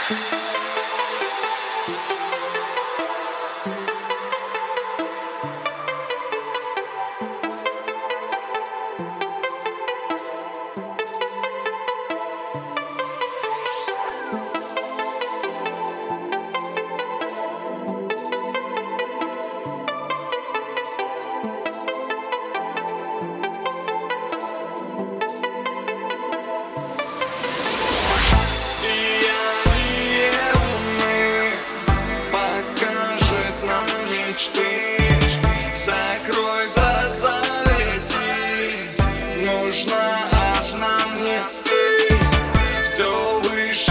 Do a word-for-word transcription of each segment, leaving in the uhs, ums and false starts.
Закрой глаза, лететь нужна одна мне ты. Все выше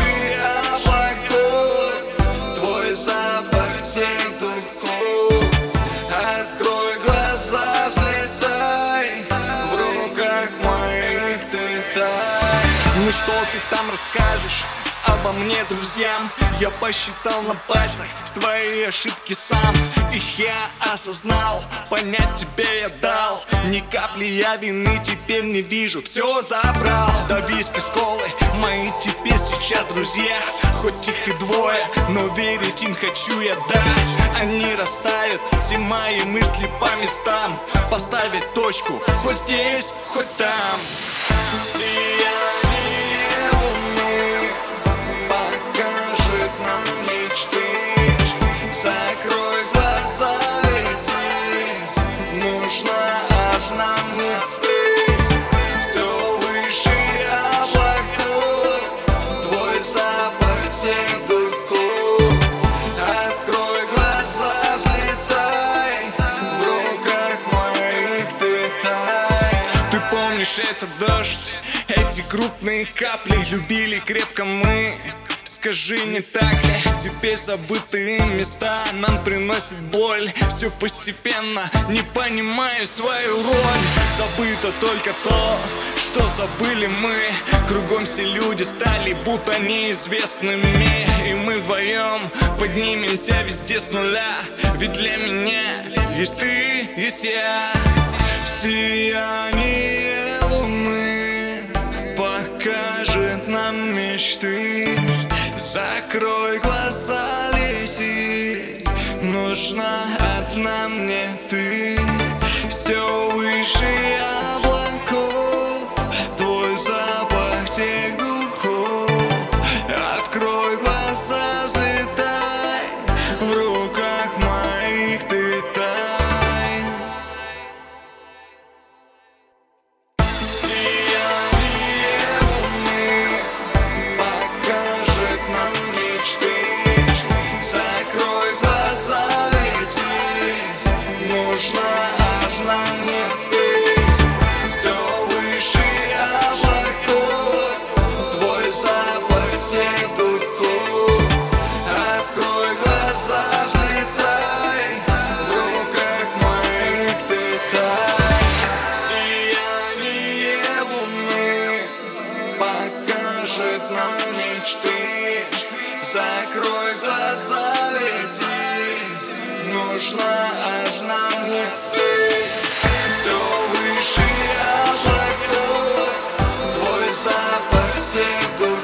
облаков, твой запах всех духов. Открой глаза, взлетай, в руках моих ты тай. Ну что ты там расскажешь обо мне друзьям? Я посчитал на пальцах твои ошибки сам. Их я осознал, понять тебе я дал. Ни капли я вины теперь не вижу, все забрал. Да виски с колой мои теперь сейчас друзья. Хоть их и двое, но верить им хочу я дать. Они расставят все мои мысли по местам, поставить точку хоть здесь, хоть там. Сияй, сияй луны, покажет нам мечты. Закрой глаза, лететь нужна одна мне ты. Все выше облаков, твой запах всех духов. Открой глаза, взлетай, в руках моих ты тай. Ты помнишь этот дождь, эти крупные капли, любили крепко мы. Скажи, не так ли? Теперь забытые места нам приносят боль. Все постепенно, не понимаю свою роль. Забыто только то, что забыли мы. Кругом все люди стали будто неизвестными. И мы вдвоем поднимемся везде с нуля. Ведь для меня есть ты, есть я. Сияние луны покажет нам мечты. Закрой глаза, лететь нужна одна мне ты. Все выше облаков, твой запах тех духов. Открой глаза, взлетай, в руках моих ты тай. Сияй, сияй луны, покажет нам мечты. Закрой глаза, лететь нужна одна мне ты. Все выше облаков, твой запах всех духов. Открой глаза, взлетай, в руках моих ты тай. Сияй, сияй луны, покажет нам мечты. Закрой глаза, лететь нужна одна мне ты. Все выше облаков, твой запах всех духов.